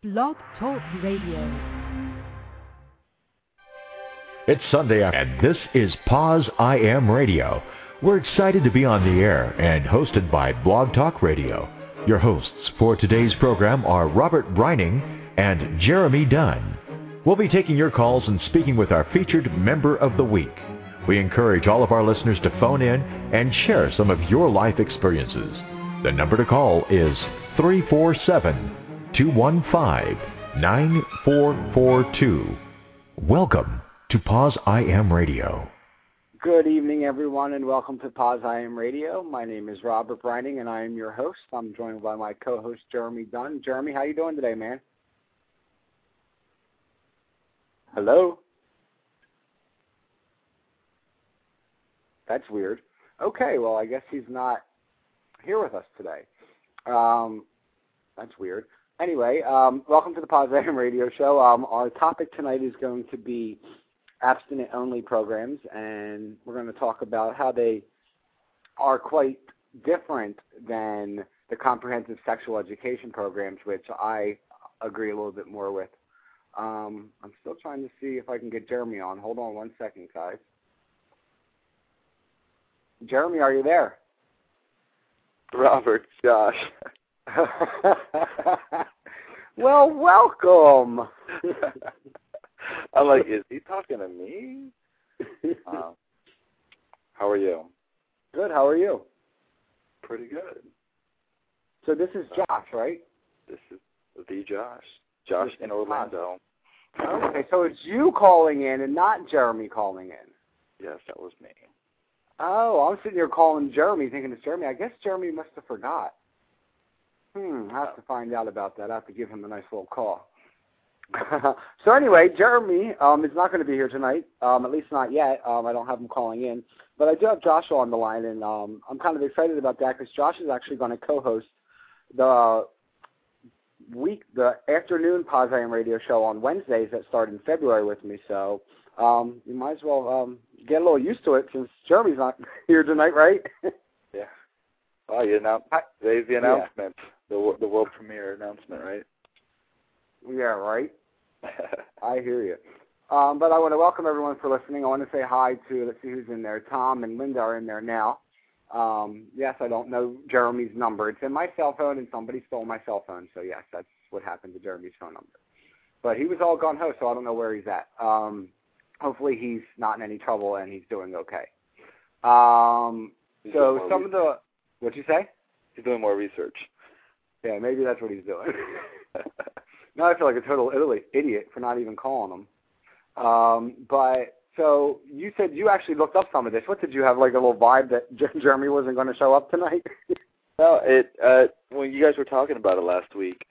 Blog Talk Radio. It's Sunday, and this is Pause I Am Radio. We're excited to be on the air and hosted by Blog Talk Radio. Your hosts for today's program are Robert Brining and Jeremy Dunn. We'll be taking your calls and speaking with our featured Member of the Week. We encourage all of our listeners to phone in and share some of your life experiences. The number to call is 347-215-9442. Welcome to Pause I Am Radio. Good evening, everyone, and welcome to Pause I Am Radio. My name is Robert Brining, and I am your host. I'm joined by my co-host, Jeremy Dunn. Jeremy, how you doing today, man? Hello? That's weird. Okay, well, I guess he's not here with us today. That's weird. Anyway, welcome to the Pause I Am Radio show. Our topic tonight is going to be abstinent-only programs, and we're going to talk about how they are quite different than the comprehensive sexual education programs, which I agree a little bit more with. I'm still trying to see if I can get Jeremy on. Hold on one second, guys. Jeremy, are you there? Robert, Josh. Well, welcome. I'm like, is he talking to me? How are you? Good, how are you? Pretty good. So this is Josh, right? This is the Josh. Josh in Orlando. Okay, so it's you calling in and not Jeremy calling in. Yes, that was me. Oh, I'm sitting here calling Jeremy thinking it's Jeremy. I guess Jeremy must have forgot. I have to find out about that. I have to give him a nice little call. So anyway, Jeremy is not going to be here tonight, at least not yet. I don't have him calling in. But I do have Joshua on the line, and I'm kind of excited about that because Josh is actually going to co-host the afternoon Pause I Am Radio show on Wednesdays that start in February with me. So you might as well get a little used to it since Jeremy's not here tonight, right? Yeah. Oh, today's the announcement, the world premiere announcement, right? Yeah, right. I hear you. But I want to welcome everyone for listening. I want to say hi to, let's see who's in there. Tom and Linda are in there now. Yes, I don't know Jeremy's number. It's in my cell phone, and somebody stole my cell phone. So, yes, that's what happened to Jeremy's phone number. But he was all gung-ho, so I don't know where he's at. Hopefully he's not in any trouble and he's doing okay. So some of the, what'd you say? He's doing more research. Yeah, maybe that's what he's doing. Now I feel like a total idiot for not even calling him. But so you said you actually looked up some of this. What did you have, like a little vibe that Jeremy wasn't going to show up tonight? No, when you guys were talking about it last week,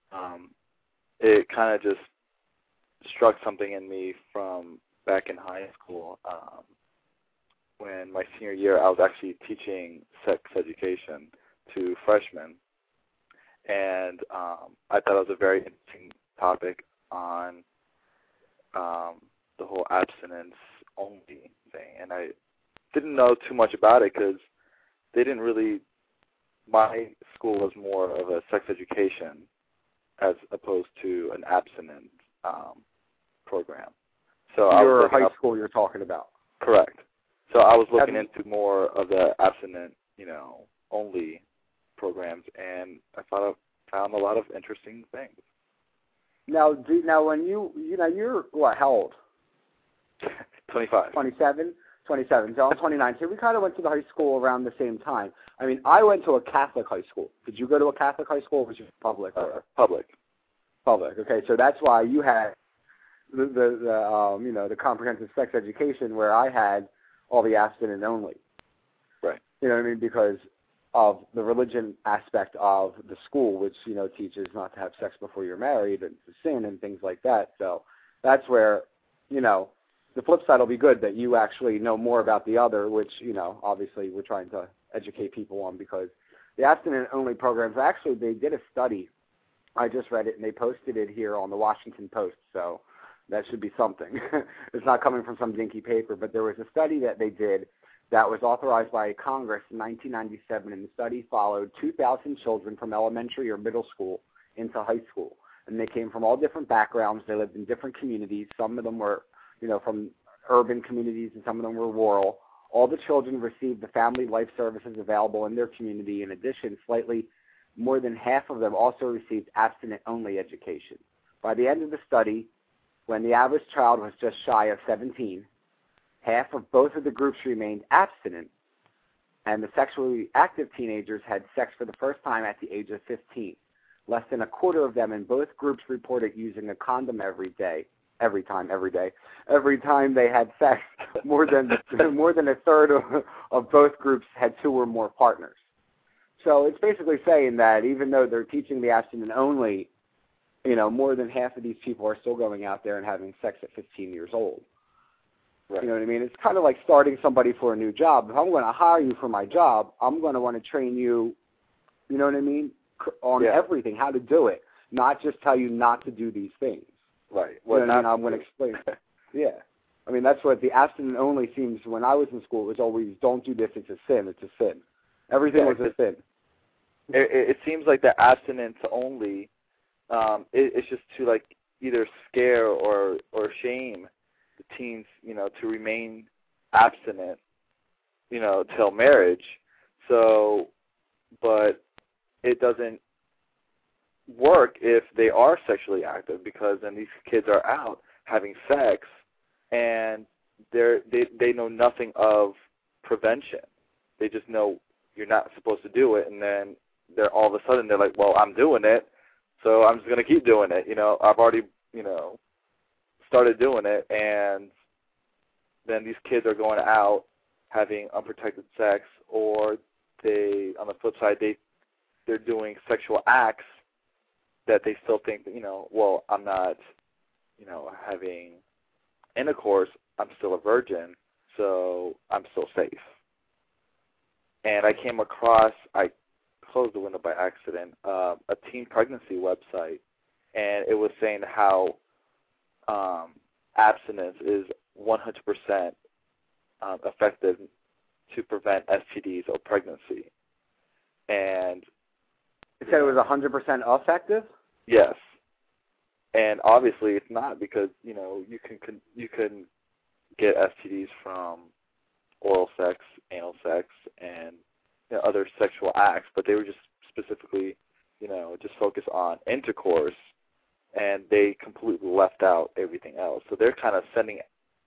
it kind of just struck something in me from back in high school. When my senior year, I was actually teaching sex education to freshmen. And I thought it was a very interesting topic on the whole abstinence-only thing. And I didn't know too much about it because my school was more of a sex education as opposed to an abstinence program. So your high school you're talking about. Correct. So I was looking into more of the abstinent, only programs, and I found a lot of interesting things. Now when you're what? How old? 25. 27. So I'm 29. So we kind of went to the high school around the same time. I mean, I went to a Catholic high school. Did you go to a Catholic high school, or was you public? Public. Public. Okay, so that's why you had the comprehensive sex education, where I had all the abstinent only. Right. You know what I mean? Because of the religion aspect of the school, which, teaches not to have sex before you're married and to sin and things like that. So that's where, the flip side will be good that you actually know more about the other, which, obviously we're trying to educate people on, because the abstinent-only programs, actually, they did a study. I just read it, and they posted it here on the Washington Post, so that should be something. It's not coming from some dinky paper, but there was a study that they did that was authorized by Congress in 1997, and the study followed 2,000 children from elementary or middle school into high school. and they came from all different backgrounds. They lived in different communities. Some of them were, from urban communities, and some of them were rural. All the children received the family life services available in their community. In addition, slightly more than half of them also received abstinent-only education. By the end of the study, when the average child was just shy of 17, half of both of the groups remained abstinent, and the sexually active teenagers had sex for the first time at the age of 15. Less than a quarter of them in both groups reported using a condom every time they had sex. More than a third of both groups had 2 or more partners. So it's basically saying that even though they're teaching the abstinent only, more than half of these people are still going out there and having sex at 15 years old. Right. You know what I mean? It's kind of like starting somebody for a new job. If I'm going to hire you for my job, I'm going to want to train you, you know what I mean, on everything, how to do it, not just tell you not to do these things. Right. Well, I'm going to explain. Yeah. I mean, that's what the abstinent only seems, when I was in school, it was always, don't do this, it's a sin, it's a sin. Everything was a sin. It seems like the abstinence only, it's just to like either scare or shame the teens, to remain abstinent, till marriage. So, but it doesn't work if they are sexually active, because then these kids are out having sex and they know nothing of prevention. They just know you're not supposed to do it, and then they're all of a sudden they're like, well, I'm doing it, so I'm just going to keep doing it. I've already, started doing it, and then these kids are going out having unprotected sex, or they, on the flip side, they're doing sexual acts that they still think that, well, I'm not, having intercourse, I'm still a virgin, so I'm still safe. And I came across, I closed the window by accident, a teen pregnancy website, and it was saying how abstinence is 100% effective to prevent STDs or pregnancy. And you said it was 100% effective? Yes. And obviously it's not, because, you can get STDs from oral sex, anal sex, and other sexual acts, but they were just specifically, just focused on intercourse, and they completely left out everything else. So they're kind of sending,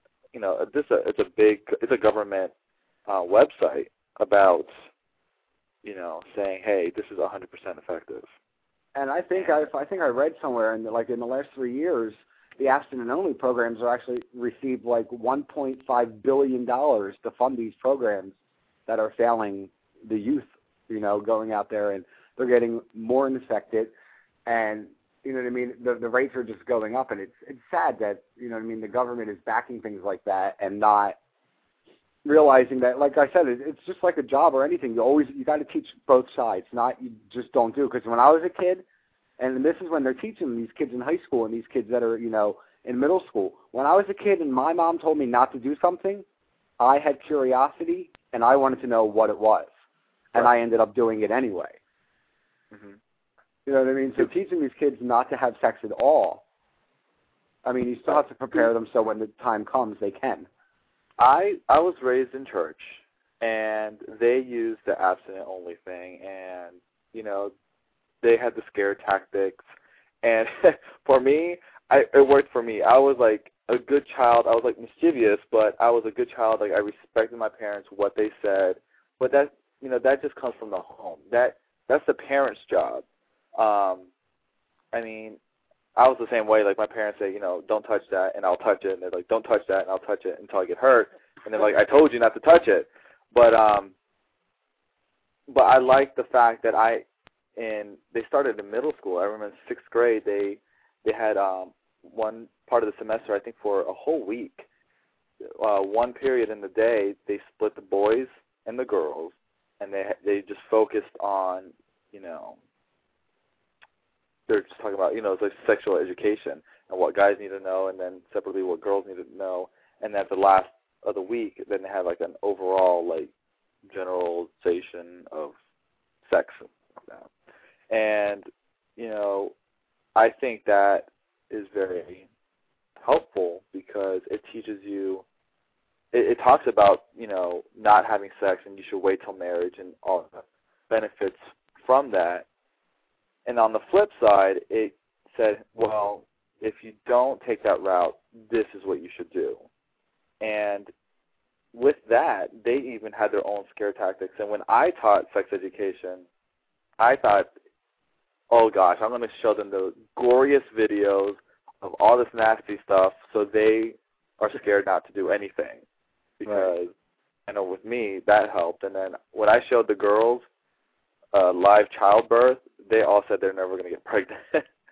it's a government website about, saying, hey, this is 100% effective. And I think I read somewhere in the last 3 years, the abstinent-only programs are actually received like $1.5 billion to fund these programs that are failing the youth, going out there, and they're getting more infected, and you know what I mean, the rates are just going up, and it's sad that, the government is backing things like that and not realizing that, like I said, it's just like a job or anything. You got to teach both sides, not you just don't do. Because when I was a kid, and this is when they're teaching these kids in high school and these kids that are, in middle school. When I was a kid and my mom told me not to do something, I had curiosity and I wanted to know what it was. And I ended up doing it anyway. Mm-hmm. You know what I mean? So teaching these kids not to have sex at all, I mean, you still have to prepare them so when the time comes, they can. I was raised in church, and they used the abstinent-only thing, and, they had the scare tactics. And for me, it worked for me. I was, like, a good child. I was, like, mischievous, but I was a good child. Like, I respected my parents, what they said. But that, that just comes from the home. That's the parents' job. I mean, I was the same way. Like, my parents say, don't touch that, and I'll touch it. And they're like, don't touch that, and I'll touch it until I get hurt. And they're like, I told you not to touch it. But I like the fact that they started in middle school. I remember in 6th grade, they had one part of the semester, I think for a whole week, one period in the day, they split the boys and the girls, and they just focused on, they're just talking about, it's like sexual education and what guys need to know, and then separately what girls need to know. And at the last of the week, then they have like an overall like generalization of sex and stuff like that. And I think that is very helpful because it teaches you, it talks about, not having sex and you should wait till marriage and all the benefits from that. And on the flip side, it said, well, if you don't take that route, this is what you should do. And with that, they even had their own scare tactics. And when I taught sex education, I thought, oh gosh, I'm going to show them the goriest videos of all this nasty stuff so they are scared not to do anything. Because, I know with me, that helped. And then when I showed the girls live childbirth, they all said they're never going to get pregnant.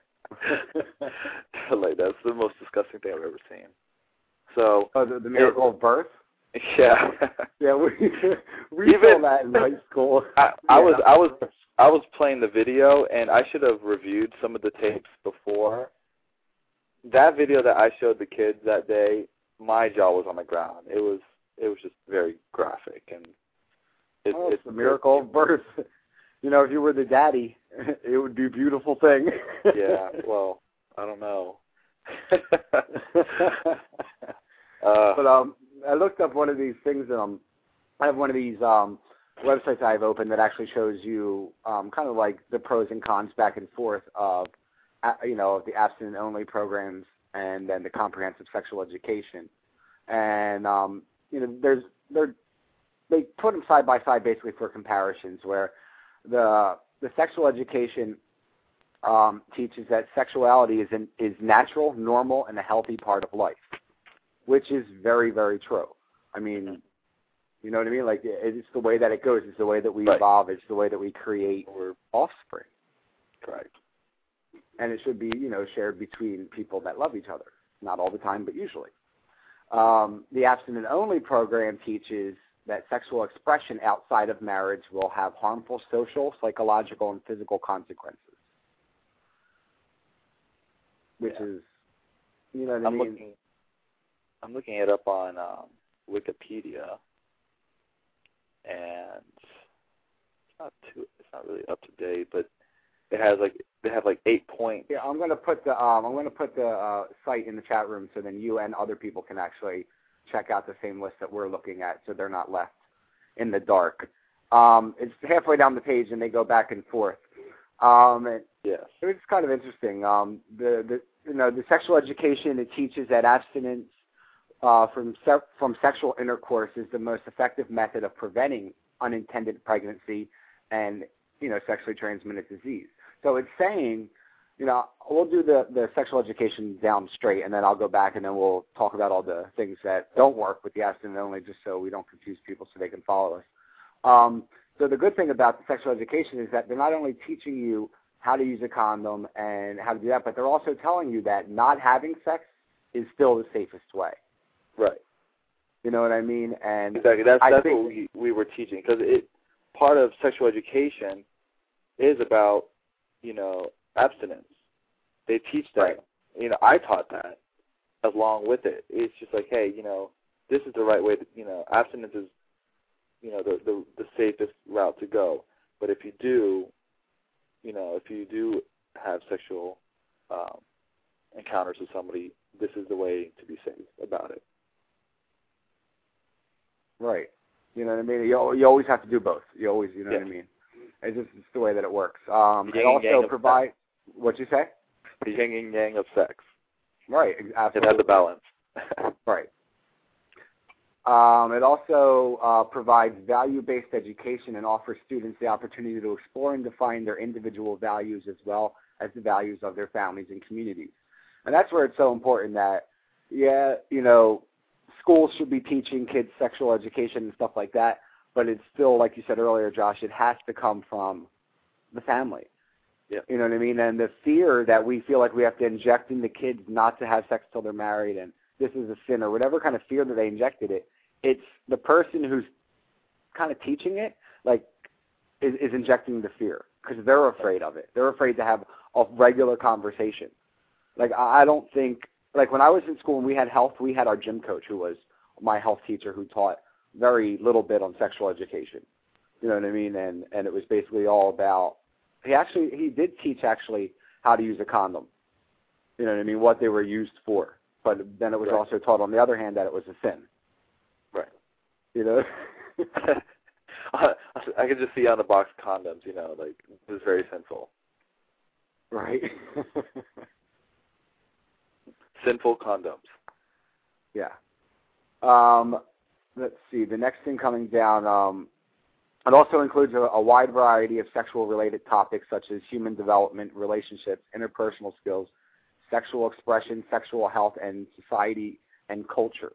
Like, that's the most disgusting thing I've ever seen. So the miracle of birth? Yeah. Yeah, we saw that in high school. I was playing the video, and I should have reviewed some of the tapes before. That video that I showed the kids that day, my jaw was on the ground. It was just very graphic, and it's the miracle of birth. If you were the daddy, it would be a beautiful thing. Yeah, well, I don't know. But I looked up one of these things, and I have one of these websites I've opened that actually shows you kind of like the pros and cons back and forth of the abstinent-only programs and then the comprehensive sexual education. And they put them side by side basically for comparisons, where the sexual education teaches that sexuality is natural, normal, and a healthy part of life, which is very, very true. I mean, you know what I mean? Like, it's the way that it goes. It's the way that we evolve. It's the way that we create offspring. Correct. And it should be, shared between people that love each other. Not all the time, but usually. The abstinent-only program teaches that sexual expression outside of marriage will have harmful social, psychological, and physical consequences. Which is, you know what I mean? I'm looking it up on Wikipedia, and it's not really up to date, but they have 8 points. Yeah, I'm going to put the site in the chat room so then you and other people can actually check out the same list that we're looking at, so they're not left in the dark. It's halfway down the page, and they go back and forth. Yes. It's kind of interesting. The sexual education, it teaches that abstinence from sexual intercourse is the most effective method of preventing unintended pregnancy and sexually transmitted disease. So it's saying, we'll do the sexual education down straight, and then I'll go back and then we'll talk about all the things that don't work with the abstinent only, just so we don't confuse people so they can follow us. So the good thing about the sexual education is that they're not only teaching you how to use a condom and how to do that, but they're also telling you that not having sex is still the safest way. Right. You know what I mean? And exactly. That's what we were teaching, because part of sexual education is about, abstinence. They teach that. Right. I taught that along with it. It's just like, hey, this is the right way to, abstinence is, the safest route to go. But if you do, have sexual encounters with somebody, this is the way to be safe about it. Right. You know what I mean? You always have to do both. You always, what I mean? It's the way that it works. It also provides, what'd you say? The yin and yang of sex. Right, absolutely. It has a balance. Right. It also provides value-based education and offers students the opportunity to explore and define their individual values as well as the values of their families and communities. And that's where it's so important that, schools should be teaching kids sexual education and stuff like that, but it's still, like you said earlier, Josh, it has to come from the family. Yeah. You know what I mean? And the fear that we feel like we have to inject into kids not to have sex till they're married and this is a sin or whatever kind of fear that they injected it's the person who's kind of teaching it, is injecting the fear because they're afraid of it. They're afraid to have a regular conversation. I don't think, when I was in school and we had health, we had our gym coach who was my health teacher who taught very little bit on sexual education. You know what I mean? And it was basically all about, he did teach actually how to use a condom. you know what I mean, what they were used for. But then it was also taught, on the other hand, that it was a sin. Right. You know? I could just see on the box condoms, like, this is very sinful. Right. Sinful condoms. Yeah. Let's see. The next thing coming down, it also includes a wide variety of sexual-related topics such as human development, relationships, interpersonal skills, sexual expression, sexual health, and society and culture.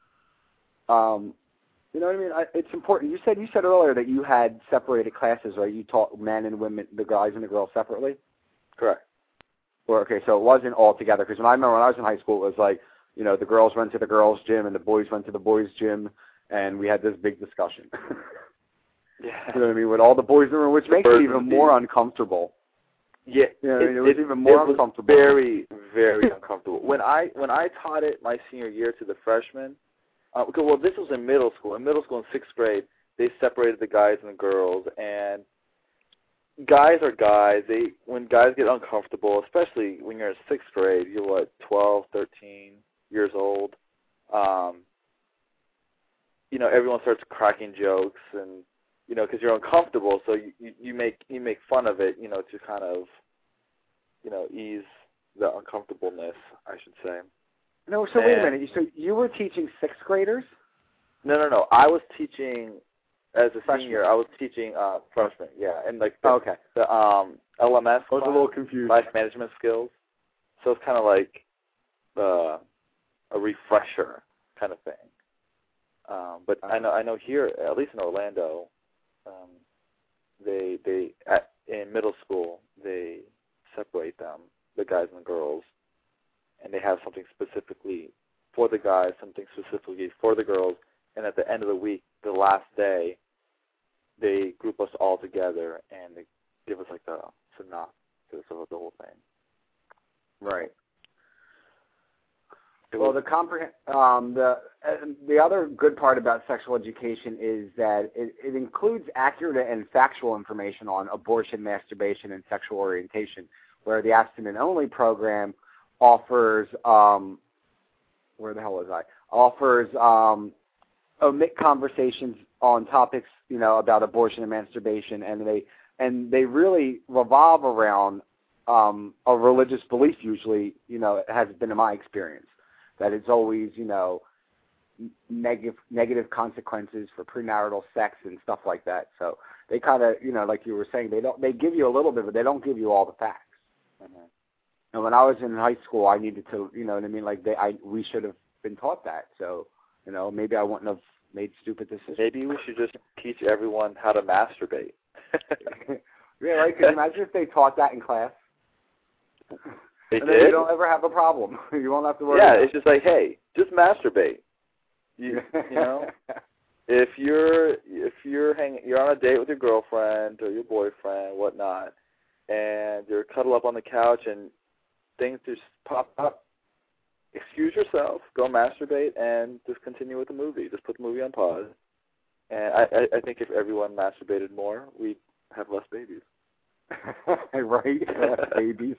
You know what I mean? It's important. You said earlier that you had separated classes, right? You taught men and women, the guys and the girls separately? Correct. Okay, so it wasn't all together. Because when I remember when I was in high school, it was like, the girls went to the girls' gym and the boys went to the boys' gym, and we had this big discussion. Yeah. You know what I mean? With all the boys in the room, which makes it even more uncomfortable. Yeah, it was even more uncomfortable. Very, very uncomfortable. When I taught it my senior year to the freshmen, this was in middle school. In middle school, in 6th grade, they separated the guys and the girls, and guys are guys. When guys get uncomfortable, especially when you're in 6th grade, you're 12, 13 years old. Everyone starts cracking jokes, and because you're uncomfortable, so you make fun of it, to kind of, ease the uncomfortableness, I should say. No, so wait a minute. So you were teaching 6th graders? No. I was teaching as a senior. I was teaching freshmen. Yeah, and the LMS. I was a little confused. Life management skills. So it's kind of like a refresher kind of thing. But I know here, at least in Orlando, in middle school they separate them, the guys and the girls, and they have something specifically for the guys, something specifically for the girls, and at the end of the week, the last day, they group us all together and they give us the synopsis of the whole thing. Right. Well, the other good part about sexual education is that it includes accurate and factual information on abortion, masturbation, and sexual orientation, where the abstinent-only program offers omit conversations on topics, about abortion and masturbation, and they really revolve around a religious belief. Usually, it has been in my experience that it's always, negative consequences for premarital sex and stuff like that. So they kind of, like you were saying, they give you a little bit, but they don't give you all the facts. Mm-hmm. And when I was in high school, I needed to, we should have been taught that. So, maybe I wouldn't have made stupid decisions. Maybe we should just teach everyone how to masturbate. Yeah, right? Because imagine if they taught that in class. They and did? Then you don't ever have a problem. You won't have to worry. Yeah, it's just hey, just masturbate. You know, if you're on a date with your girlfriend or your boyfriend, whatnot, and you're cuddled up on the couch and things just pop up, excuse yourself, go masturbate, and just continue with the movie. Just put the movie on pause. And I think if everyone masturbated more, we'd have less babies. Right? Less babies.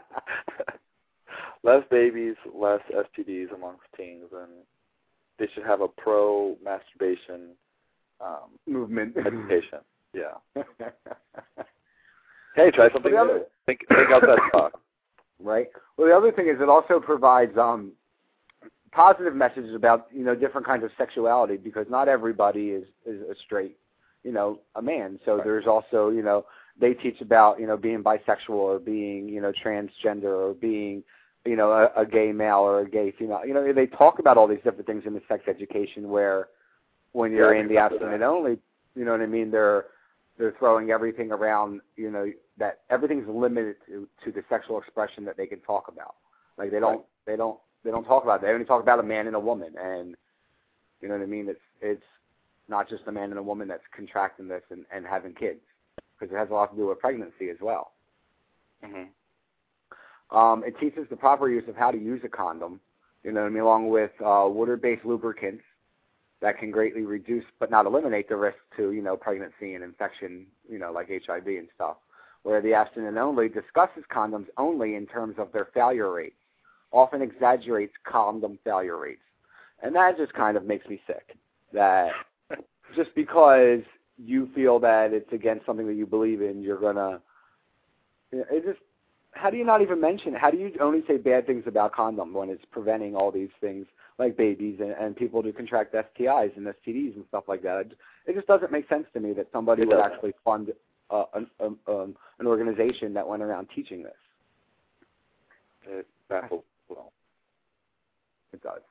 Less babies, less STDs amongst teens, and they should have a pro-masturbation movement education. Yeah. Hey, try something new. Think outside the box. Right. Well, the other thing is it also provides positive messages about different kinds of sexuality, because not everybody is a straight a man. So right. There's also they teach about being bisexual or being transgender or being a gay male or a gay female. They talk about all these different things in the sex education, where when you're in the abstinent only, you know what I mean, they're throwing everything around, that everything's limited to the sexual expression that they can talk about. Like they don't talk about that. They only talk about a man and a woman, and you know what I mean. It's not just a man and a woman that's contracting this and having kids, because it has a lot to do with pregnancy as well. Mm-hmm. It teaches the proper use of how to use a condom, along with water-based lubricants that can greatly reduce but not eliminate the risk to, pregnancy and infection, like HIV and stuff, where the abstinent only discusses condoms only in terms of their failure rate often exaggerates condom failure rates. And that just kind of makes me sick. That just because you feel that it's against something that you believe in, you're going to, it just, how do you not even mention it? How do you only say bad things about condom when it's preventing all these things like babies and people to contract STIs and STDs and stuff like that? It just doesn't make sense to me that somebody would actually fund an organization that went around teaching this. It baffles well. It does.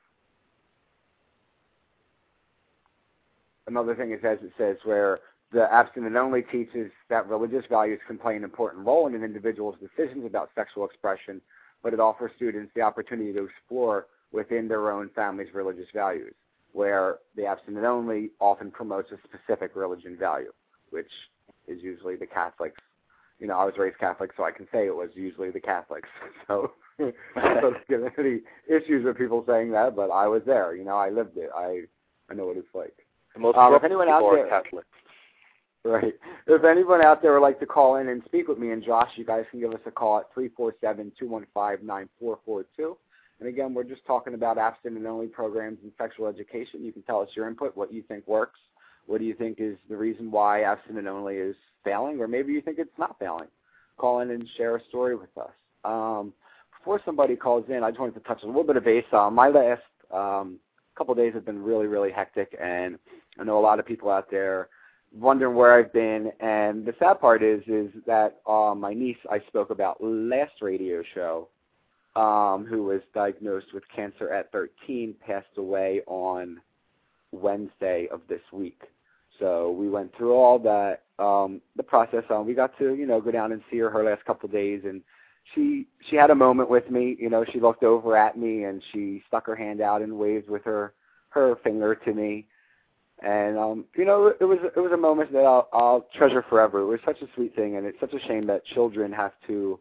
Another thing it says where the abstinent only teaches that religious values can play an important role in an individual's decisions about sexual expression, but it offers students the opportunity to explore within their own family's religious values, where the abstinent only often promotes a specific religion value, which is usually the Catholics. You know, I was raised Catholic, so I can say it was usually the Catholics. So I don't get any issues with people saying that, but I was there. You know, I lived it. I know what it's like. The most if anyone out there, Catholics. Right. If anyone out there would like to call in and speak with me and Josh, you guys can give us a call at 347-215-9442. And again, we're just talking about abstinent-only programs in sexual education. You can tell us your input, what you think works. What do you think is the reason why abstinent-only is failing, or maybe you think it's not failing. Call in and share a story with us. Before somebody calls in, I just wanted to touch a little bit of base. My last couple of days have been really, really hectic, and I know a lot of people out there wondering where I've been. And the sad part is that my niece I spoke about last radio show, who was diagnosed with cancer at 13, passed away on Wednesday of this week. So we went through all that, the process. We got to, go down and see her last couple of days, and she had a moment with me. She looked over at me and she stuck her hand out and waved with her finger to me. And it was a moment that I'll treasure forever. It was such a sweet thing, and it's such a shame that children have to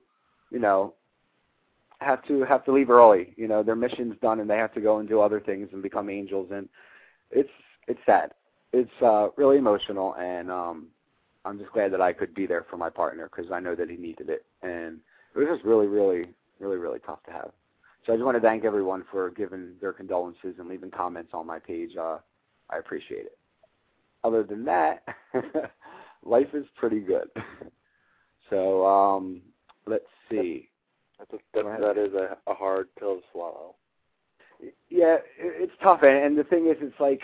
leave early. Their mission's done, and they have to go and do other things and become angels. And it's sad. It's really emotional, and I'm just glad that I could be there for my partner because I know that he needed it. And it was just really, really, really, really tough to have. So I just want to thank everyone for giving their condolences and leaving comments on my page. I appreciate it. Other than that, life is pretty good. So let's see. That is a hard pill to swallow. Yeah, it's tough, and the thing is, it's like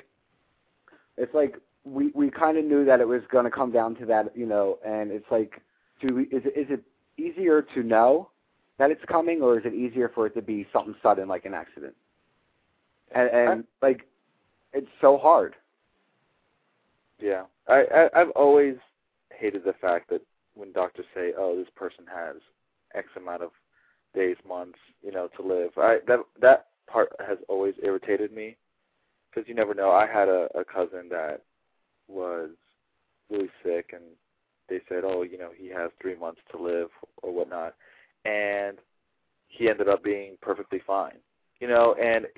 we kind of knew that it was going to come down to that, and it's like, is it easier to know that it's coming, or is it easier for it to be something sudden like an accident? And like, it's so hard. Yeah, I've always hated the fact that when doctors say, "Oh, this person has X amount of days, months, to live," that part has always irritated me because you never know. I had a cousin that was really sick, and they said, "Oh, he has 3 months to live or whatnot," and he ended up being perfectly fine. And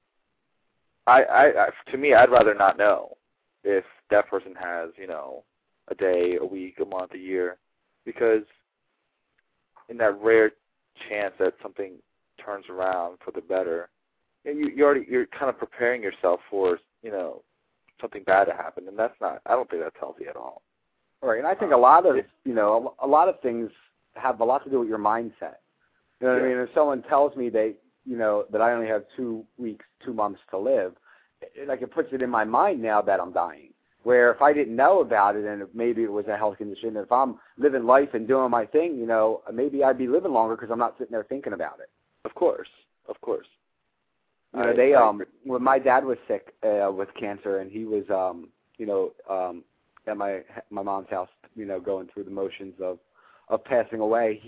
to me, I'd rather not know if that person has, a day, a week, a month, a year, because in that rare chance that something turns around for the better, you're kind of preparing yourself for, something bad to happen, and I don't think that's healthy at all. Right, and I think a lot of things have a lot to do with your mindset. You know what I mean? If someone tells me that I only have 2 weeks, 2 months to live, it puts it in my mind now that I'm dying. Where if I didn't know about it and maybe it was a health condition, if I'm living life and doing my thing, maybe I'd be living longer because I'm not sitting there thinking about it. Of course. When my dad was sick with cancer, and he was, at my mom's house, going through the motions of passing away,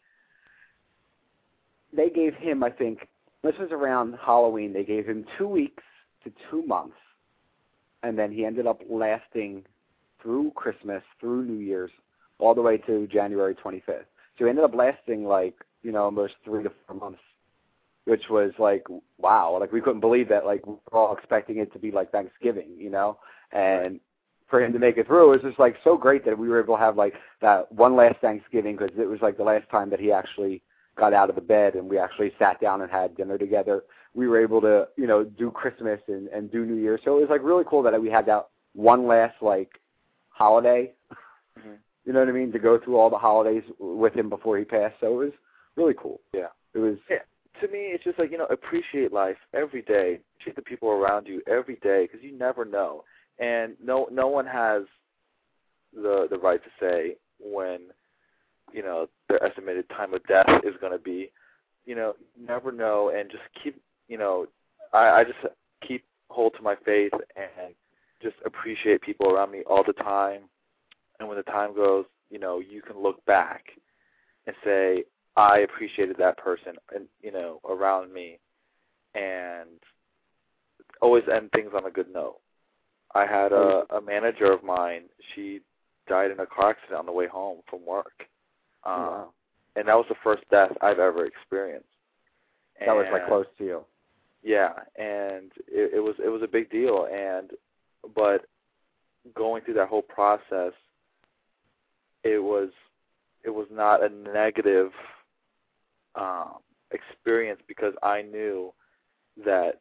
they gave him, I think, this was around Halloween, they gave him 2 weeks to 2 months, and then he ended up lasting through Christmas, through New Year's, all the way to January 25th. So he ended up lasting almost 3 to 4 months, which was wow. We couldn't believe that. We were all expecting it to be like Thanksgiving, and for him to make it through, it was just so great that we were able to have that one last Thanksgiving, because it was the last time that he actually got out of the bed and we actually sat down and had dinner together. We were able to, do Christmas and do New Year. So it was like really cool that we had that one last like holiday, you know what I mean, to go through all the holidays with him before he passed. So it was really cool. Yeah. It was. Yeah. To me, it's just like, appreciate life every day. Appreciate the people around you every day because you never know. And no one has the right to say when, their estimated time of death is going to be. You never know, and just keep, I just keep hold to my faith and just appreciate people around me all the time. And when the time goes, you can look back and say, I appreciated that person and, around me, and always end things on a good note. I had a manager of mine, she died in a car accident on the way home from work. Wow. And that was the first death I've ever experienced. And that was like close to you. Yeah, and it was a big deal, but going through that whole process, it was not a negative experience because I knew that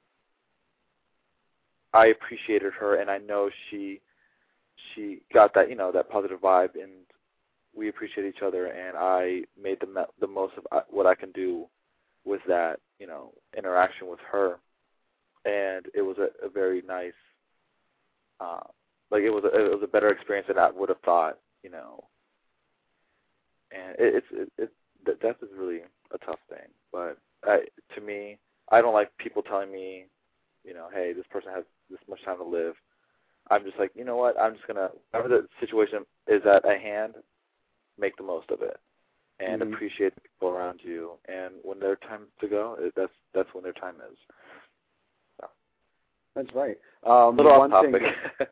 I appreciated her, and I know she got that that positive vibe, and we appreciate each other, and I made the most of what I can do with that interaction with her, and it was a very nice it was a better experience than I would have thought, and death is really a tough thing, but to me, I don't like people telling me, hey, this person has this much time to live. I'm just like, you know what? I'm just gonna, whatever the situation is at hand, make the most of it, and appreciate the people around you. And when their time to go, that's when their time is. So. That's right. Little off topic.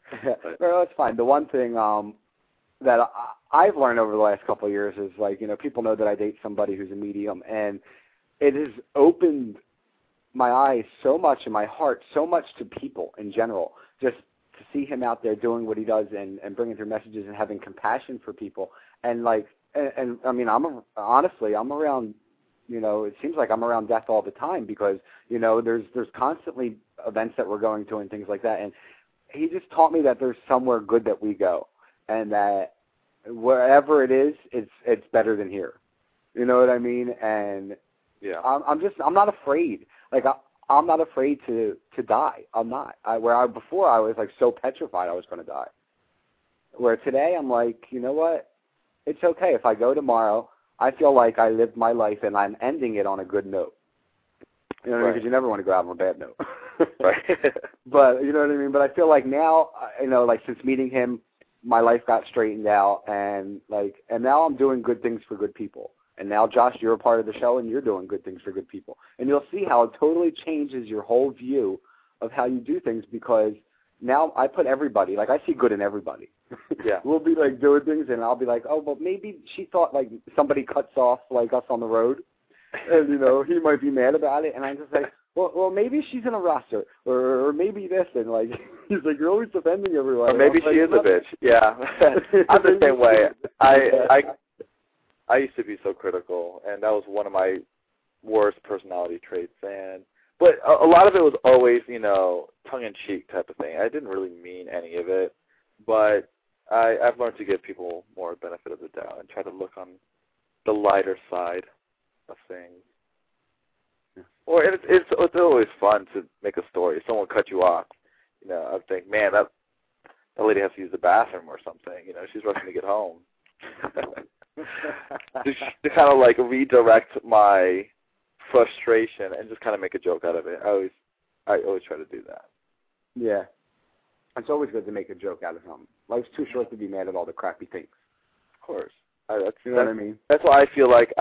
No, that's fine. The one thing that I've learned over the last couple of years is like, people know that I date somebody who's a medium, and it has opened my eyes so much and my heart so much to people in general, just to see him out there doing what he does and bringing through messages and having compassion for people. And like, and I mean, honestly, I'm around, it seems like I'm around death all the time because, there's constantly events that we're going to and things like that. And he just taught me that there's somewhere good that we go, and that wherever it is, it's better than here. You know what I mean? And yeah, I'm not afraid. Like I'm not afraid to die. I'm not. Before I was like so petrified I was going to die. Where today I'm like, you know what? It's okay if I go tomorrow. I feel like I lived my life and I'm ending it on a good note. You know what I mean? Because you never want to go out on a bad note. Right. But you know what I mean? But I feel like now, like since meeting him, my life got straightened out, and now I'm doing good things for good people. And now, Josh, you're a part of the show, and you're doing good things for good people. And you'll see how it totally changes your whole view of how you do things, because now I put everybody, like I see good in everybody. Yeah. We'll be like doing things, and I'll be like, oh, well, maybe she thought like somebody cuts off like us on the road, and he might be mad about it. And I'm just like, well, maybe she's in a roster, or maybe this, and like he's like, you're always defending everyone. Or maybe she is a bitch. Yeah. I'm the same way. I used to be so critical, and that was one of my worst personality traits. But a lot of it was always, tongue-in-cheek type of thing. I didn't really mean any of it, but I've learned to give people more benefit of the doubt and try to look on the lighter side of things. Yeah. Or it's always fun to make a story. If someone cut you off, I think, man, that lady has to use the bathroom or something. She's rushing to get home. to kind of like redirect my frustration and just kind of make a joke out of it. I always try to do that. Yeah. It's always good to make a joke out of something. Life's too short to be mad at all the crappy things. Of course. You know what I mean? That's why I feel like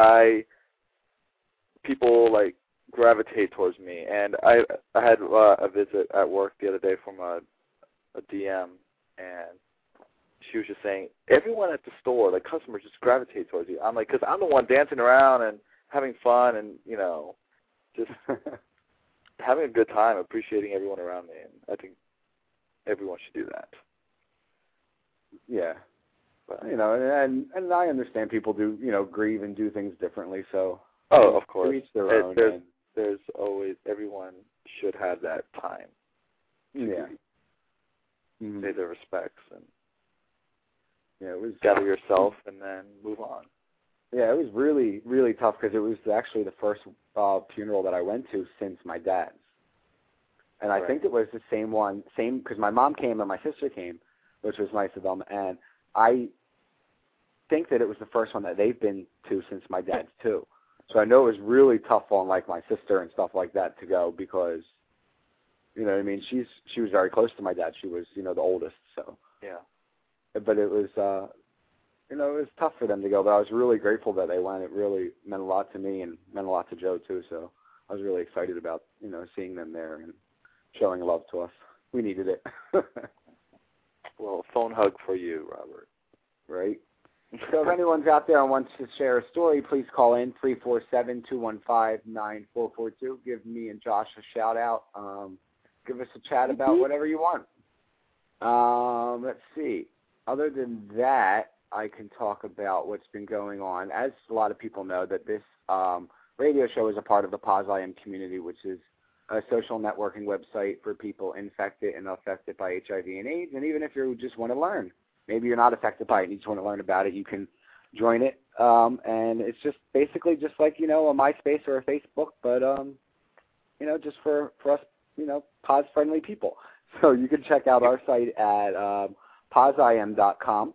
people like gravitate towards me. And I had a visit at work the other day from a DM, and she was just saying, everyone at the store, like customers, just gravitate towards you. I'm like, because I'm the one dancing around and having fun and, just having a good time, appreciating everyone around me. And I think everyone should do that. Yeah. But, and I understand people do, grieve and do things differently. So, Oh, of course. To each their own. There's always, everyone should have that time. Yeah. Pay their respects and it was gather yourself and then move on. Yeah, it was really, really tough because it was actually the first funeral that I went to since my dad's. And I think it was the same because my mom came and my sister came, which was nice of them. And I think that it was the first one that they've been to since my dad's too. So I know it was really tough on like my sister and stuff like that to go because, you know what I mean, she was very close to my dad. She was, the oldest. So yeah. But it was, it was tough for them to go. But I was really grateful that they went. It really meant a lot to me and meant a lot to Joe too. So I was really excited about, seeing them there and showing love to us. We needed it. Well, phone hug for you, Robert. Right. So if anyone's out there and wants to share a story, please call in 347-215-9442. Give me and Josh a shout out. Give us a chat about whatever you want. Let's see. Other than that, I can talk about what's been going on. As a lot of people know, that this radio show is a part of the Paz IM community, which is a social networking website for people infected and affected by HIV and AIDS. And even if you just want to learn, maybe you're not affected by it and you just want to learn about it, you can join it. And it's just basically just like, a MySpace or a Facebook, but, just for us, Paz-friendly people. So you can check out our site at pazim.com.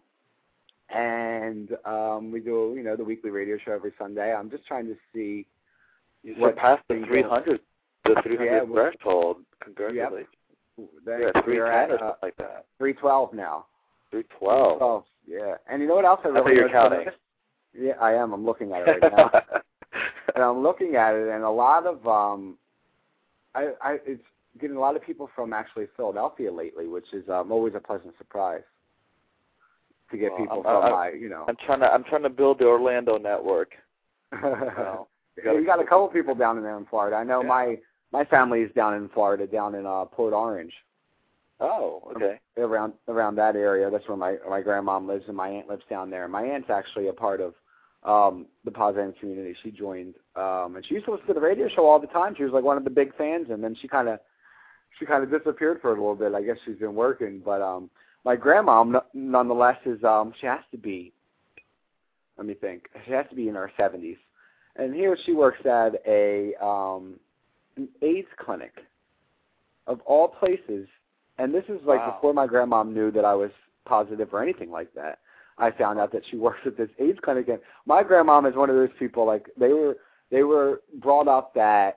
And we do, the weekly radio show every Sunday. I'm just trying to see. You surpassed the 300. The 300 threshold. Congratulations. Yep. We're at 310 or something like that. 312 now. 312. Yeah. And you know what else I really you're counting. Yeah, I am. I'm looking at it right now. And I'm looking at it, and a lot of it's getting a lot of people from actually Philadelphia lately, which is always a pleasant surprise to get people from I'm trying to build the Orlando network. You got a couple people down in there in Florida. I know my family is down in Florida, down in Port Orange. Oh, okay. Around that area. That's where my grandmom lives, and my aunt lives down there. My aunt's actually a part of the Paz IM community. She joined, and she used to listen to the radio show all the time. She was like one of the big fans, and then she kind of disappeared for a little bit. I guess she's been working, but my grandmom, nonetheless, is she has to be. Let me think. She has to be in her 70s. And here she works at an AIDS clinic, of all places. And this is before my grandmom knew that I was positive or anything like that. I found out that she works at this AIDS clinic. And my grandmom is one of those people, like, they were brought up that,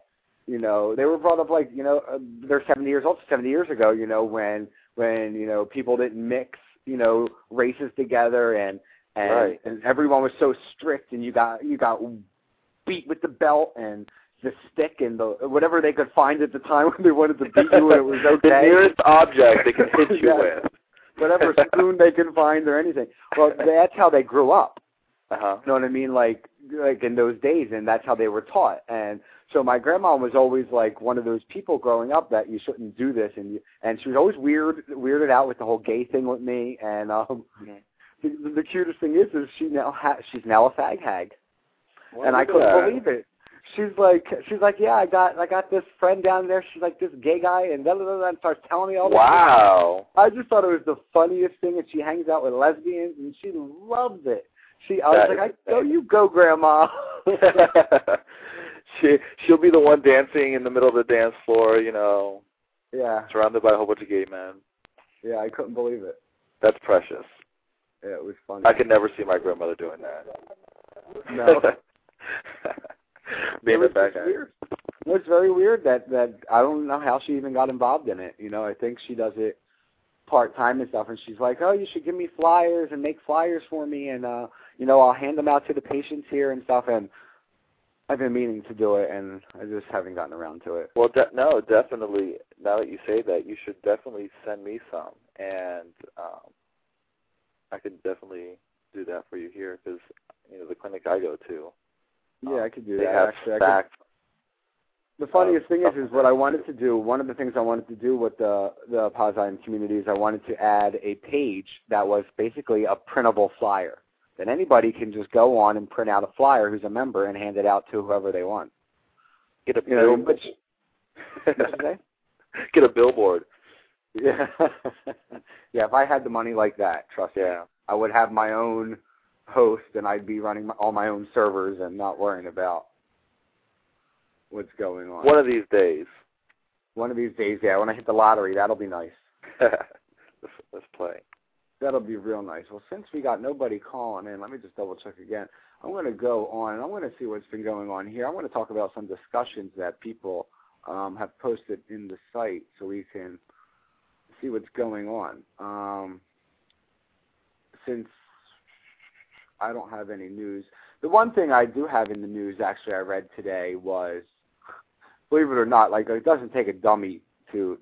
they're 70 years old, 70 years ago, when people didn't mix, races together and everyone was so strict, and you got beat with the belt and the stick and the whatever they could find at the time when they wanted to beat you, and it was okay. The nearest object they could hit you with. Whatever spoon they could find or anything. Well, that's how they grew up. Uh-huh. You know what I mean? Like in those days, and that's how they were taught. And so my grandma was always like one of those people growing up that you shouldn't do this, and she was always weirded out with the whole gay thing with me. And the cutest thing is she's now a fag hag. Well, and I couldn't believe it. She's like, yeah, I got this friend down there. She's like this gay guy, and and starts telling me all this. Wow! I just thought it was the funniest thing, and she hangs out with lesbians, and she loves it. I was like, you go, Grandma. She'll be the one dancing in the middle of the dance floor, Yeah. surrounded by a whole bunch of gay men. Yeah, I couldn't believe it. That's precious. Yeah, it was funny. I could never see my grandmother doing that. No. Being a bad guy. Weird. It was very weird that I don't know how she even got involved in it. I think she does it part-time and stuff, and she's like, oh, you should give me flyers and make flyers for me, and, I'll hand them out to the patients here and stuff, and I've been meaning to do it, and I just haven't gotten around to it. Well, no, definitely, now that you say that, you should definitely send me some, and I could definitely do that for you here, because, the clinic I go to, yeah, I could do they that. have Actually, the funniest thing is what I wanted to do. One of the things I wanted to do with the Paz IM community is I wanted to add a page that was basically a printable flyer. then anybody can just go on and print out a flyer who's a member and hand it out to whoever they want. Get a billboard. Get a billboard. Yeah. Yeah, if I had the money like that, trust me, I would have my own host and I'd be running all my own servers and not worrying about what's going on. One of these days. One of these days, yeah. When I hit the lottery, that'll be nice. Let's play. That'll be real nice. Well, since we got nobody calling in, let me just double check again. I'm going to go on and I'm going to see what's been going on here. I want to talk about some discussions that people have posted in the site so we can see what's going on. Since I don't have any news, the one thing I do have in the news, actually, I read today was, believe it or not, like it doesn't take a dummy to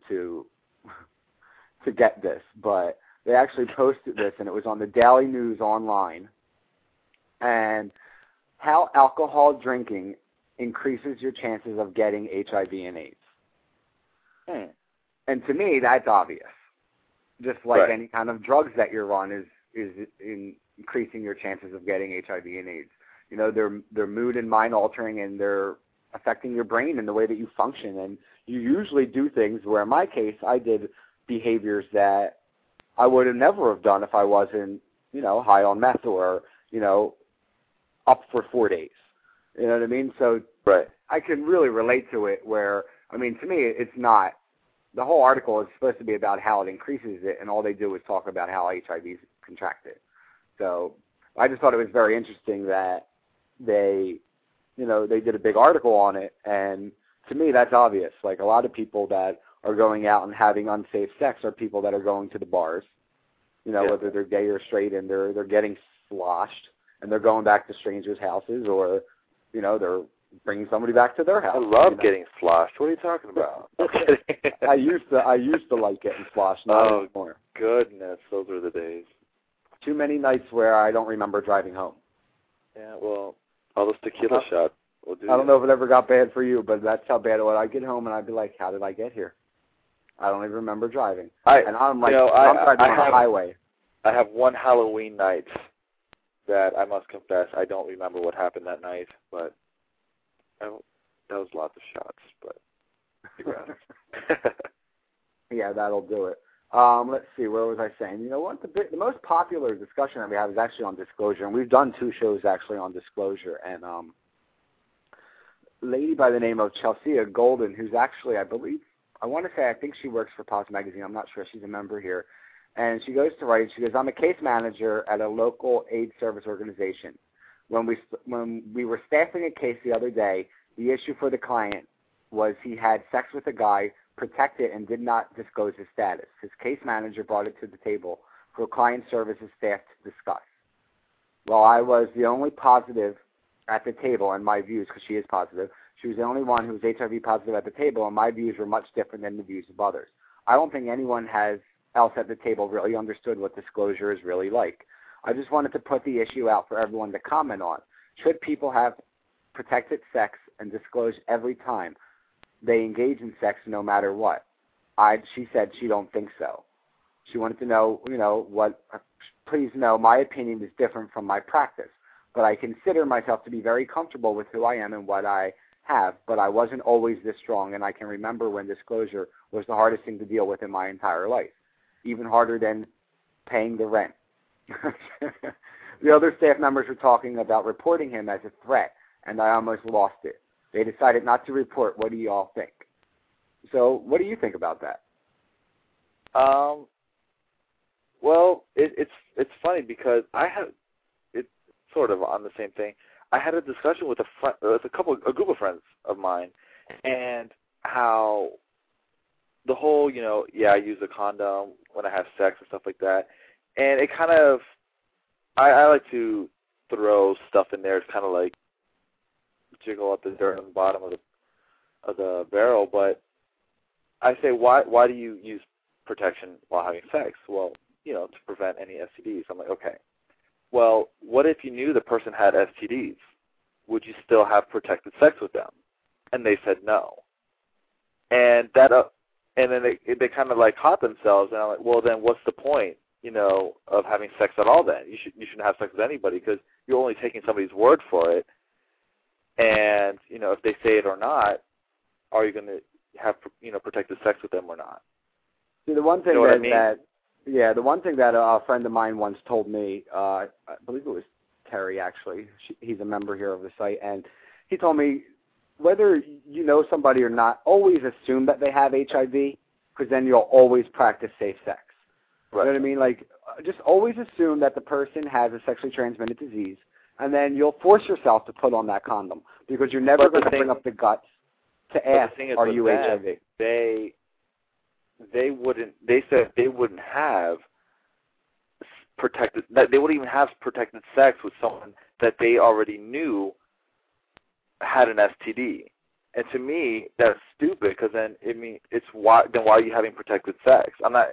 get this, but they actually posted this, and it was on the Daily News online, and how alcohol drinking increases your chances of getting HIV and AIDS. And to me, that's obvious. Just like any kind of drugs that you're on is increasing your chances of getting HIV and AIDS. You know, they're mood and mind altering, and they're affecting your brain and the way that you function. And you usually do things where, in my case, I did behaviors that I would have never have done if I wasn't, you know, high on meth or, you know, up for 4 days. You know what I mean? So I can really relate to it where, I mean, to me, it's not, the whole article is supposed to be about how it increases it, and all they do is talk about how HIV is contracted. So I just thought it was very interesting that they, you know, they did a big article on it, and to me, that's obvious. Like, a lot of people that are going out and having unsafe sex are people that are going to the bars, you know, whether they're gay or straight, and they're getting sloshed, and they're going back to strangers' houses, or, you know, they're bringing somebody back to their house. I love getting sloshed. What are you talking about? I used to like getting sloshed. Not anymore. Goodness, those were the days. Too many nights where I don't remember driving home. Yeah, well, all those tequila shots will do. I don't know if it ever got bad for you, but that's how bad it was. I'd get home and I'd be like, how did I get here? I don't even remember driving. And I'm like, I'm driving on the highway. I have one Halloween night that I must confess I don't remember what happened that night, but that was lots of shots. But yeah, that'll do it. Let's see, where was I saying? You know what? The most popular discussion that we have is actually on disclosure, and we've done 2 shows actually on disclosure. And a lady by the name of Chelsea Golden, who's actually, I think she works for Pause Magazine. I'm not sure. She's a member here. And she goes to write, she goes, I'm a case manager at a local AIDS service organization. When we were staffing a case the other day, the issue for the client was he had sex with a guy, protected, and did not disclose his status. His case manager brought it to the table for client services staff to discuss. Well, I was the only positive at the table, and my views, because she is positive, she was the only one who was HIV positive at the table, and my views were much different than the views of others. I don't think anyone else at the table really understood what disclosure is really like. I just wanted to put the issue out for everyone to comment on. Should people have protected sex and disclose every time they engage in sex, no matter what? She said she don't think so. She wanted to know, please know my opinion is different from my practice, but I consider myself to be very comfortable with who I am and what I have, but I wasn't always this strong, and I can remember when disclosure was the hardest thing to deal with in my entire life, even harder than paying the rent. The other staff members were talking about reporting him as a threat, and I almost lost it. They decided not to report. What do you all think? So what do you think about that? Well, it's funny because it's sort of on the same thing. I had a discussion with a group of friends of mine, and how the whole, I use a condom when I have sex and stuff like that, and it kind of, I like to throw stuff in there. It's kind of like jiggle up the dirt on the bottom of the barrel, but I say, why do you use protection while having sex? Well, to prevent any STDs. I'm like, okay. Well, what if you knew the person had STDs? Would you still have protected sex with them? And they said no. And then they kind of like caught themselves, and I'm like, well, then what's the point? of having sex at all. Then you shouldn't have sex with anybody because you're only taking somebody's word for it. And if they say it or not, are you going to have protected sex with them or not? See, the one thing the one thing that a friend of mine once told me, I believe it was Terry actually. He's a member here of the site, and he told me whether you know somebody or not, always assume that they have HIV, because then you'll always practice safe sex. Right. You know what I mean? Like, just always assume that the person has a sexually transmitted disease, and then you'll force yourself to put on that condom, because you're never going to bring up the guts to ask, are you HIV? They said they wouldn't have protected, that they wouldn't even have protected sex with someone that they already knew had an STD. And to me, that's stupid, because then why are you having protected sex? I'm not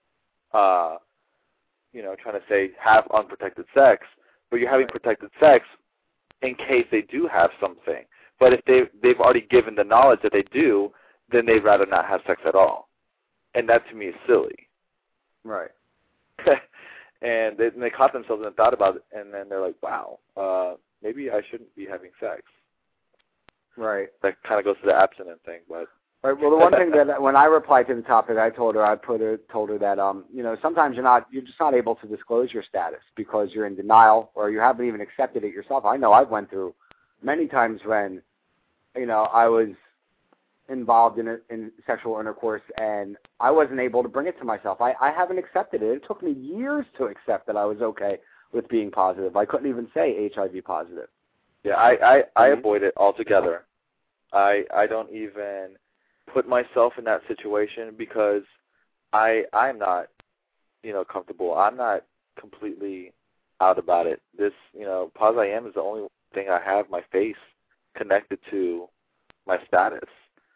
trying to say have unprotected sex, but you're having protected sex in case they do have something. But if they've already given the knowledge that they do, then they'd rather not have sex at all. And that to me is silly. Right. And they caught themselves and thought about it, and then they're like, wow, maybe I shouldn't be having sex. Right. That kind of goes to the abstinent thing, but. Right. Well, the one thing that when I replied to the topic, I told her that sometimes you're just not able to disclose your status because you're in denial or you haven't even accepted it yourself. I know I've went through many times when I was involved in sexual intercourse and I wasn't able to bring it to myself. I haven't accepted it. It took me years to accept that I was okay with being positive. I couldn't even say HIV positive. Yeah, I avoid it altogether. I don't even put myself in that situation because I'm not, comfortable. I'm not completely out about it. This, Pause I Am is the only thing I have my face connected to my status.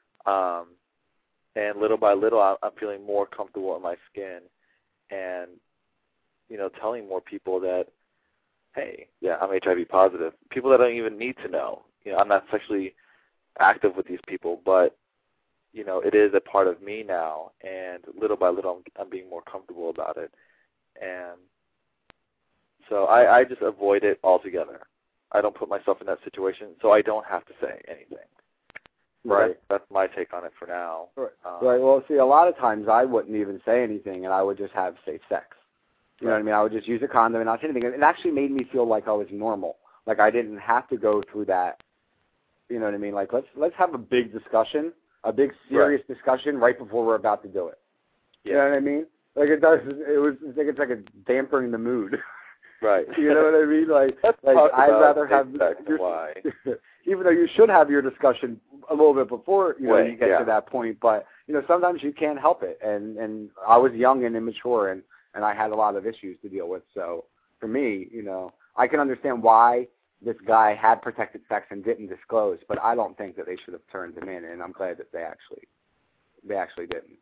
And little by little, I'm feeling more comfortable in my skin and, telling more people that, hey, yeah, I'm HIV positive. People that don't even need to know. I'm not sexually active with these people, but, it is a part of me now, and little by little, I'm being more comfortable about it. And so I just avoid it altogether. I don't put myself in that situation, so I don't have to say anything. Right. That's my take on it for now. Right. Well, see, a lot of times I wouldn't even say anything, and I would just have safe sex. You know what I mean? I would just use a condom and not say anything. It actually made me feel like I was normal, like I didn't have to go through that. You know what I mean? Like let's have a big discussion, a big serious discussion right before we're about to do it. Yeah. You know what I mean? Like it does. It's like a dampening the mood. Right. You know what I mean? Like I'd rather have why. Even though you should have your discussion a little bit before you get to that point, but sometimes you can't help it. And I was young and immature, and I had a lot of issues to deal with. So for me, I can understand why this guy had protected sex and didn't disclose, but I don't think that they should have turned him in, and I'm glad that they actually didn't.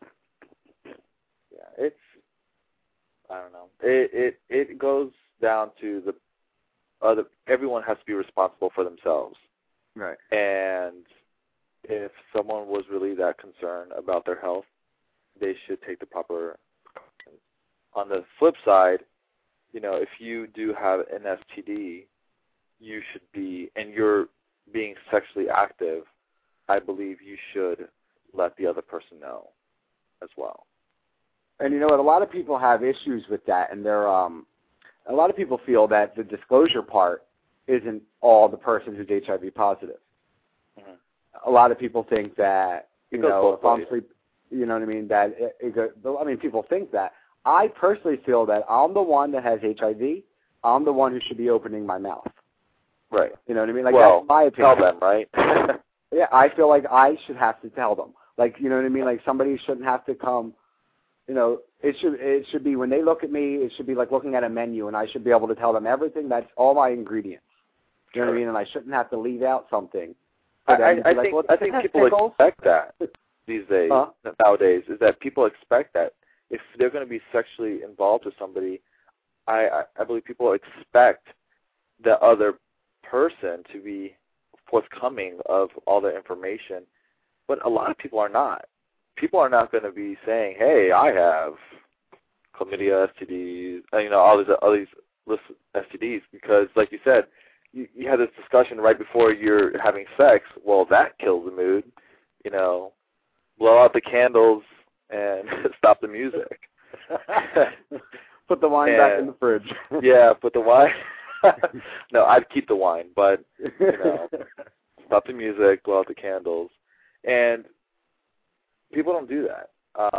Yeah, I don't know. It goes down to everyone has to be responsible for themselves. Right. And if someone was really that concerned about their health, they should take the proper precautions. On the flip side, if you do have an STD, you should be, and you're being sexually active, I believe you should let the other person know as well. And you know what? A lot of people have issues with that, and a lot of people feel that the disclosure part isn't all the person who's HIV positive. Mm-hmm. A lot of people think that, if I'm sleep, you know what I mean, that people think that. I personally feel that I'm the one that has HIV. I'm the one who should be opening my mouth. Right. You know what I mean? Like, that's my opinion. Tell them, right? Yeah, I feel like I should have to tell them. Like, you know what I mean? Like, somebody shouldn't have to come, it should be when they look at me, it should be like looking at a menu, and I should be able to tell them everything. That's all my ingredients. You know what I mean? And I shouldn't have to leave out something. I think people expect that these days, nowadays, is that people expect that. If they're going to be sexually involved with somebody, I believe people expect the other person to be forthcoming of all their information, but a lot of people are not. People are not going to be saying, hey, I have chlamydia, STDs, all these lists of STDs, because, like you said, you had this discussion right before you're having sex. Well, that kills the mood. Blow out the candles and stop the music. Put the wine back in the fridge. Yeah, put the wine. No, I'd keep the wine, but stop the music, blow out the candles, and people don't do that.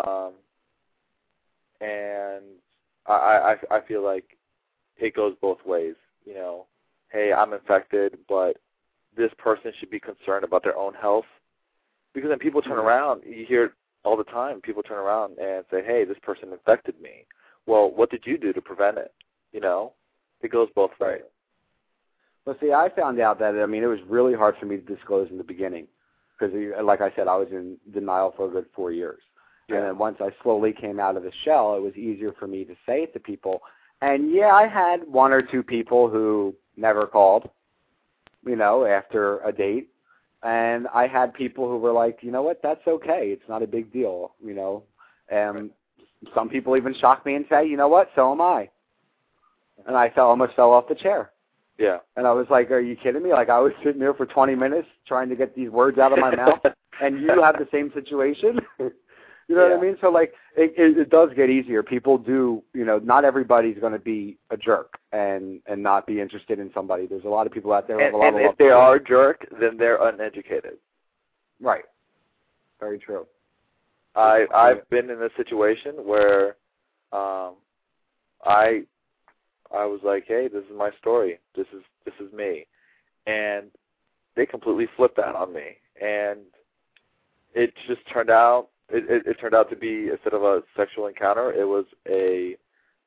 And I feel like it goes both ways. Hey, I'm infected, but this person should be concerned about their own health, because then people turn around. You hear it all the time. People turn around and say, "Hey, this person infected me." Well, what did you do to prevent it? It goes both ways. Well, see, I found out that, it was really hard for me to disclose in the beginning because, like I said, I was in denial for a good 4 years. Yeah. And then once I slowly came out of the shell, it was easier for me to say it to people. And, yeah, I had one or two people who never called, after a date. And I had people who were like, you know what, that's okay. It's not a big deal, And some people even shocked me and say, you know what, so am I. And I almost fell off the chair. Yeah. And I was like, are you kidding me? Like, I was sitting there for 20 minutes trying to get these words out of my mouth, and you have the same situation? You know what I mean? So, like, it does get easier. People do, not everybody's going to be a jerk and not be interested in somebody. There's a lot of people out there who have a lot of love. And if they are a jerk, then they're uneducated. Right. Very true. I've been in a situation where I was like, hey, this is my story. This is me. And they completely flipped that on me. And it just turned out, it turned out to be, instead of a sexual encounter, it was a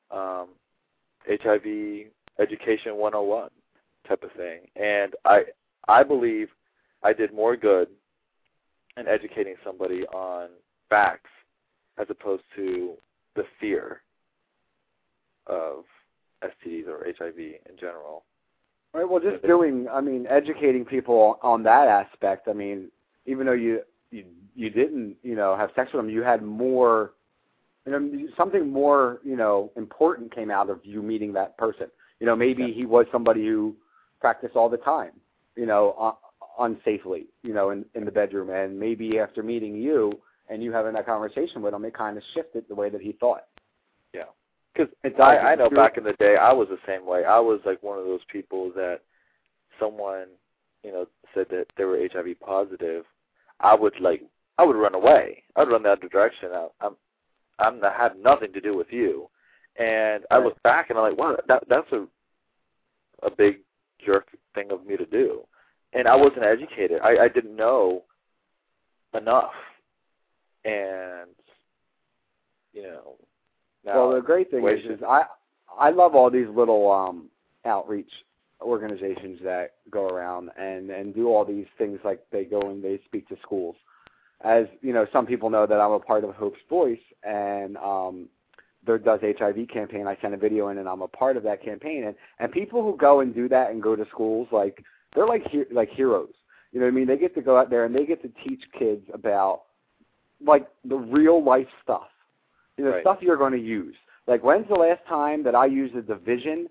HIV education 101 type of thing. And I believe I did more good in educating somebody on facts as opposed to the fear of STDs or HIV in general. Right. Well, just educating people on that aspect. Even though you didn't, have sex with them, you had more, something more, important came out of you meeting that person. Maybe he was somebody who practiced all the time, unsafely, in the bedroom, and maybe after meeting you and you having that conversation with him, it kind of shifted the way that he thought. Yeah. Because I know back in the day, I was the same way. I was like one of those people that someone, said that they were HIV positive. I would run away. I would run the other direction. I have nothing to do with you. And I look back and I'm like, wow, that's a big jerk thing of me to do. And I wasn't educated. I didn't know enough. And, well, the great thing is I love all these little outreach organizations that go around and do all these things, like they go and they speak to schools. As some people know that I'm a part of Hope's Voice, and there does HIV campaign. I sent a video in, and I'm a part of that campaign. And people who go and do that and go to schools, like, they're like heroes. You know what I mean? They get to go out there and they get to teach kids about, like, the real life stuff. Stuff you're going to use. Like, when's the last time that I used a division,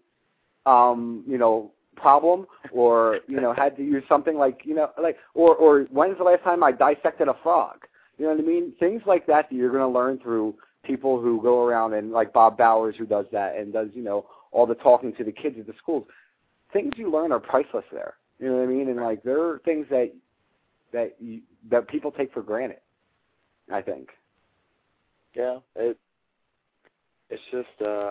problem, or, had to use something like, or when's the last time I dissected a frog? You know what I mean? Things like that you're going to learn through people who go around, and like Bob Bowers, who does that and does, all the talking to the kids at the schools. Things you learn are priceless there. You know what I mean? And, like, there are things that people take for granted, I think. Yeah, it's just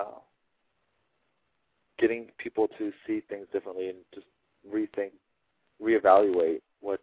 getting people to see things differently and just reevaluate what's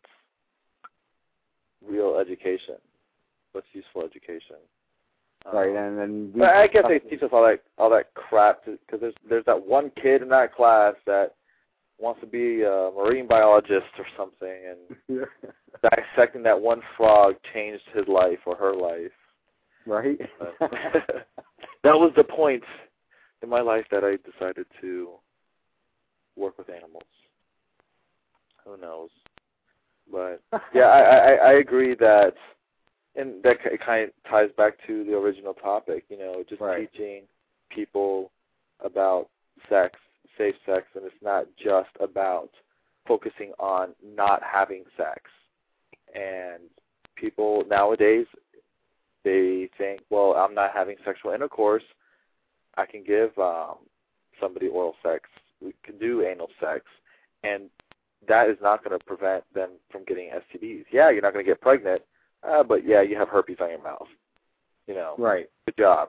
real education, what's useful education. Right, and then I guess they teach us all that crap, because there's that one kid in that class that wants to be a marine biologist or something, and dissecting that one frog changed his life or her life. Right. That was the point in my life that I decided to work with animals. Who knows? But yeah, I agree that, and that kind of ties back to the original topic. Just teaching people about sex, safe sex, and it's not just about focusing on not having sex. And people nowadays, they think, well, I'm not having sexual intercourse, I can give somebody oral sex, we can do anal sex, and that is not going to prevent them from getting STDs. Yeah, you're not going to get pregnant, but yeah, you have herpes on your mouth. You know, right? Good job.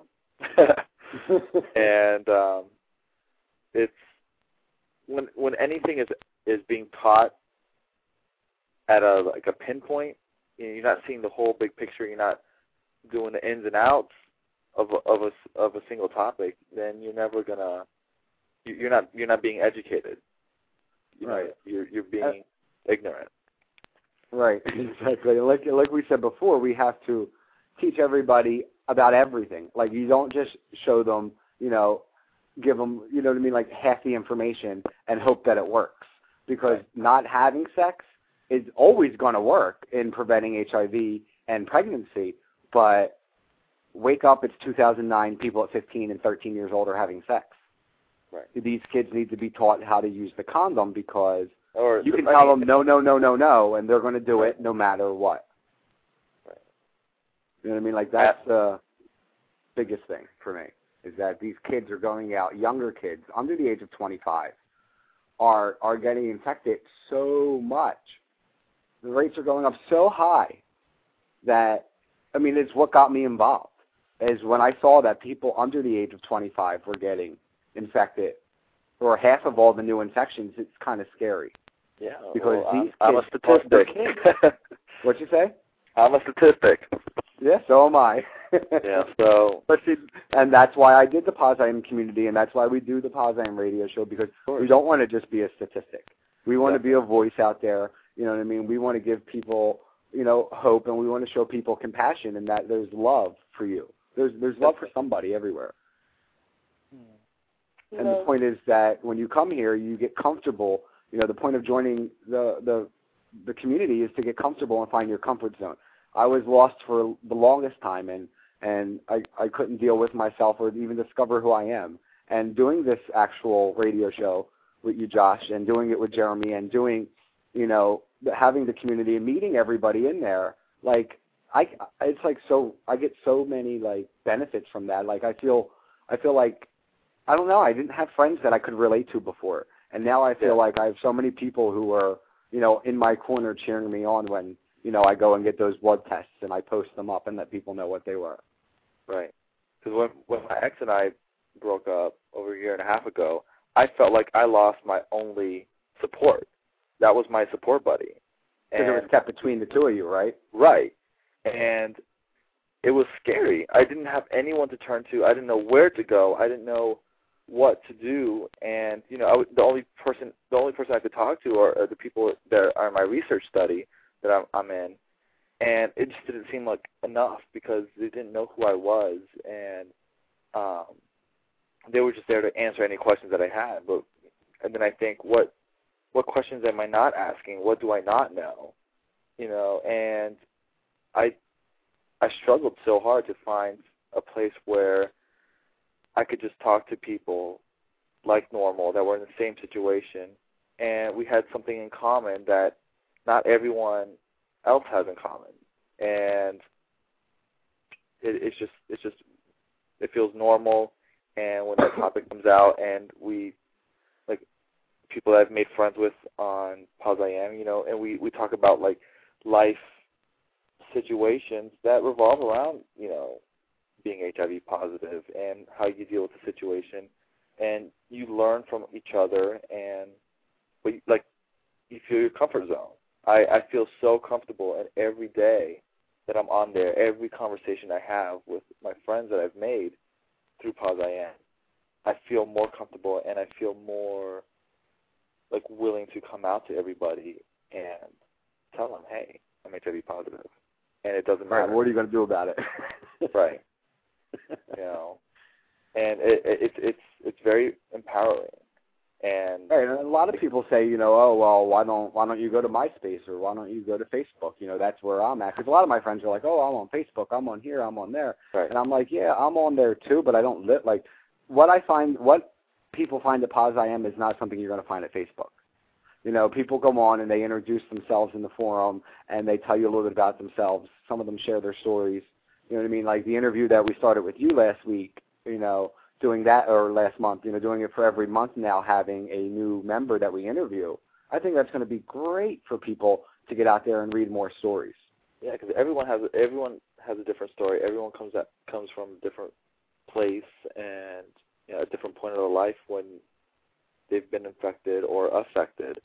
And it's when anything is being taught at a pinpoint, you know, you're not seeing the whole big picture. You're not doing the ins and outs of a single topic. Then you're never gonna. You're not being educated. You know, right. You're being ignorant. Right. Exactly. Like we said before, we have to teach everybody about everything. Like, you don't just show them, you know, give them, you know what I mean, like half the information and hope that it works. Because not having sex is always going to work in preventing HIV and pregnancy. But wake up, it's 2009, people at 15 and 13 years old are having sex. Right. These kids need to be taught how to use the condom, because you can tell them no, and they're going to do it no matter what. Right. You know what I mean? Like, that's the biggest thing for me, is that these kids are going out, younger kids, under the age of 25, are getting infected so much. The rates are going up so high that, I mean, it's what got me involved, is when I saw that people under the age of 25 were getting infected, or half of all the new infections. It's kind of scary. Yeah, because these kids, I'm a statistic. What'd you say? I'm a statistic. Yeah, so am I. Yeah, so. But see, and that's why I did the Paz I Am community, and that's why we do the Paz I Am radio show, because we don't want to just be a statistic. We want to be a voice out there. You know what I mean? We want to give people, you know, hope, and we want to show people compassion, and that there's love for you. There's love for somebody everywhere. And the point is that when you come here, you get comfortable. You know, the point of joining the community is to get comfortable and find your comfort zone. I was lost for the longest time, and I couldn't deal with myself or even discover who I am. And doing this actual radio show with you, Josh, and doing it with Jeremy, and doing, you know, having the community and meeting everybody in there, like, it's like, so I get so many, like, benefits from that. Like, I feel like, I don't know, I didn't have friends that I could relate to before. And now I feel like I have so many people who are, you know, in my corner cheering me on when, you know, I go and get those blood tests and I post them up and let people know what they were. Right. Because when my ex and I broke up over a year and a half ago, I felt like I lost my only support. That was my support buddy. Because it was kept between the two of you, right? Right. And it was scary. I didn't have anyone to turn to. I didn't know where to go. I didn't know what to do. And, you know, the only person I could talk to are the people that are in my research study that I'm in. And it just didn't seem like enough, because they didn't know who I was, and they were just there to answer any questions that I had. And then I think, what questions am I not asking? What do I not know? You know, and I struggled so hard to find a place where I could just talk to people like normal that were in the same situation, and we had something in common that not everyone else has in common. And it feels normal. And when that topic comes out, and we, like, people that I've made friends with on Paz I Am, you know, and we talk about, like, life situations that revolve around, you know, being HIV positive and how you deal with the situation, and you learn from each other, and like, you feel your comfort zone. I feel so comfortable, and every day that I'm on there, every conversation I have with my friends that I've made through Paz I Am, I feel more comfortable, and I feel more, like, willing to come out to everybody and tell them, hey, I'm HIV positive. And it doesn't matter. Right, what are you going to do about it? Right. You know, and it's very empowering. And right, and a lot of people say, you know, oh, well, why don't you go to MySpace, or why don't you go to Facebook? You know, that's where I'm at. Because a lot of my friends are like, oh, I'm on Facebook, I'm on here, I'm on there. Right. And I'm like, yeah, I'm on there too, but I don't live, like, what people find at Paz IM is not something you're going to find at Facebook. You know, people go on and they introduce themselves in the forum and they tell you a little bit about themselves. Some of them share their stories. You know what I mean? Like the interview that we started with you last week, you know, doing that, or last month, you know, doing it for every month now, having a new member that we interview. I think that's going to be great for people to get out there and read more stories. Yeah, because everyone has a different story. Everyone comes from a different place and, you know, a different point of their life when they've been infected or affected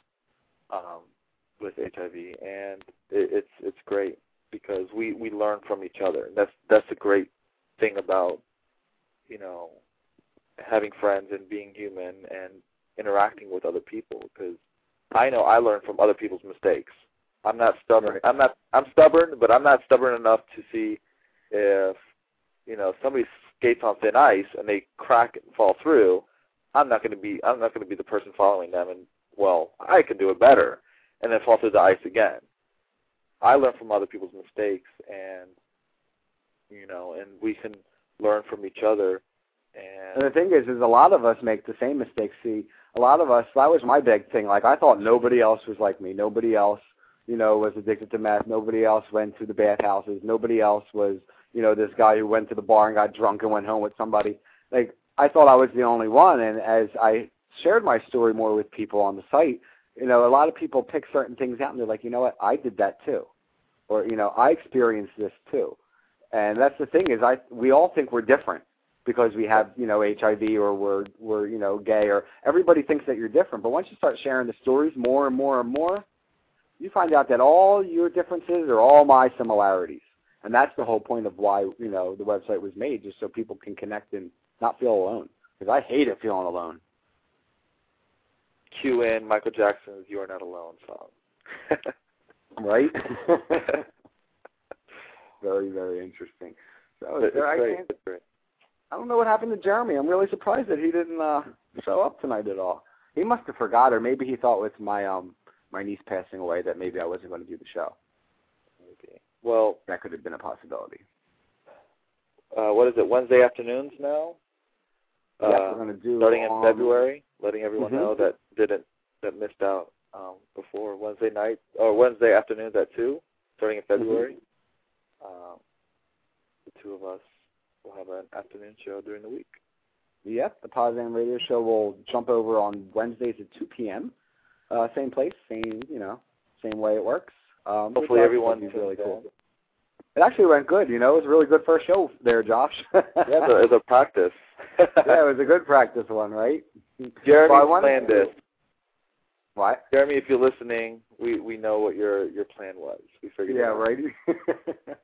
with HIV, and it's great because we learn from each other. That's the great thing about, you know, having friends and being human and interacting with other people, because I know I learn from other people's mistakes. I'm not stubborn. Right. I'm stubborn, but I'm not stubborn enough to see if, you know, somebody skates on thin ice and they crack and fall through. I'm not going to be the person following them and, well, I can do it better, and then fall through the ice again. I learn from other people's mistakes, and, you know, and we can learn from each other. And the thing is a lot of us make the same mistakes. See, a lot of us, that was my big thing. Like, I thought nobody else was like me. Nobody else, you know, was addicted to meth. Nobody else went to the bathhouses. Nobody else was, you know, this guy who went to the bar and got drunk and went home with somebody. Like, I thought I was the only one. And as I shared my story more with people on the site, you know, a lot of people pick certain things out and they're like, you know what, I did that too. Or, you know, I experienced this too. And that's the thing is we all think we're different because we have, you know, HIV or we're, you know, gay, or everybody thinks that you're different. But once you start sharing the stories more and more and more, you find out that all your differences are all my similarities. And that's the whole point of why, you know, the website was made, just so people can connect and not feel alone. Because I hate it feeling alone. Cue in Michael Jackson's "You Are Not Alone" song. Right? Very, very interesting. So It's great. I don't know what happened to Jeremy. I'm really surprised that he didn't show up tonight at all. He must have forgot, or maybe he thought with my my niece passing away that maybe I wasn't going to do the show. Maybe. Well, that could have been a possibility. What is it? Wednesday afternoons now. Yeah, we're going to do starting in February. Letting everyone know that missed out before Wednesday night or Wednesday afternoons at 2, starting in February. The two of us will have an afternoon show during the week. Yep, the Paz IM Radio Show will jump over on Wednesdays at 2 p.m. Same place, same way it works. Hopefully everyone's really cool. It actually went good, you know. It was a really good first show there, Josh. Yeah, it's a practice. Yeah, it was a good practice one, right? Jeremy planned this. What? Jeremy, if you're listening, we know what your plan was. We figured it out. Yeah, right?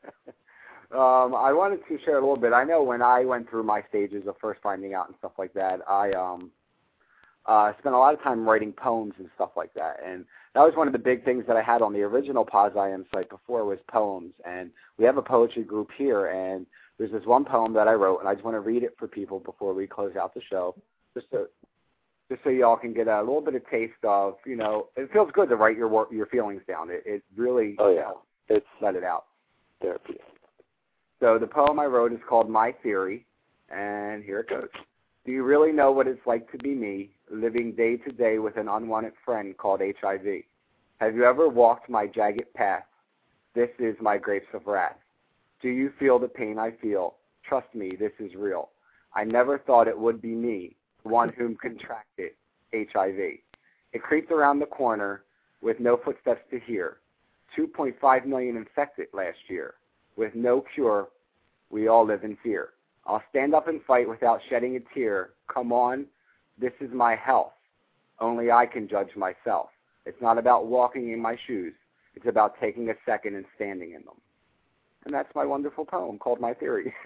I wanted to share a little bit. I know when I went through my stages of first finding out and stuff like that, I spent a lot of time writing poems and stuff like that. And that was one of the big things that I had on the original Paz IM site before, was poems. And we have a poetry group here, and there's this one poem that I wrote, and I just want to read it for people before we close out the show, just so y'all can get a little bit of taste of, you know, it feels good to write your feelings down. It really, it's let it out. Therapy. So the poem I wrote is called My Theory, and here it goes. Do you really know what it's like to be me, living day to day with an unwanted friend called HIV? Have you ever walked my jagged path? This is my grapes of wrath. Do you feel the pain I feel? Trust me, this is real. I never thought it would be me, one whom contracted HIV. It creeped around the corner with no footsteps to hear. 2.5 million infected last year. With no cure, we all live in fear. I'll stand up and fight without shedding a tear. Come on, this is my health. Only I can judge myself. It's not about walking in my shoes. It's about taking a second and standing in them. And that's my wonderful poem called My Theory.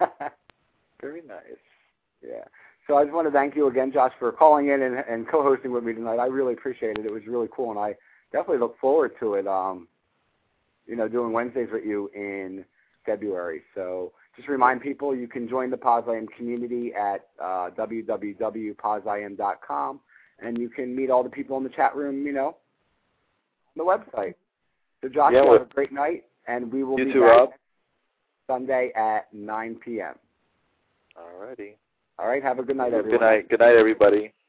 Very nice. Yeah. So I just want to thank you again, Josh, for calling in and co-hosting with me tonight. I really appreciate it. It was really cool, and I definitely look forward to it, doing Wednesdays with you in February. So just remind people you can join the Paz IM community at www.pazim.com, and you can meet all the people in the chat room, on the website. So, Josh, have a great night, and we will be back Rob. Sunday at 9 p.m. All righty. All right. Have a good night, everyone. Good night. Good night, everybody.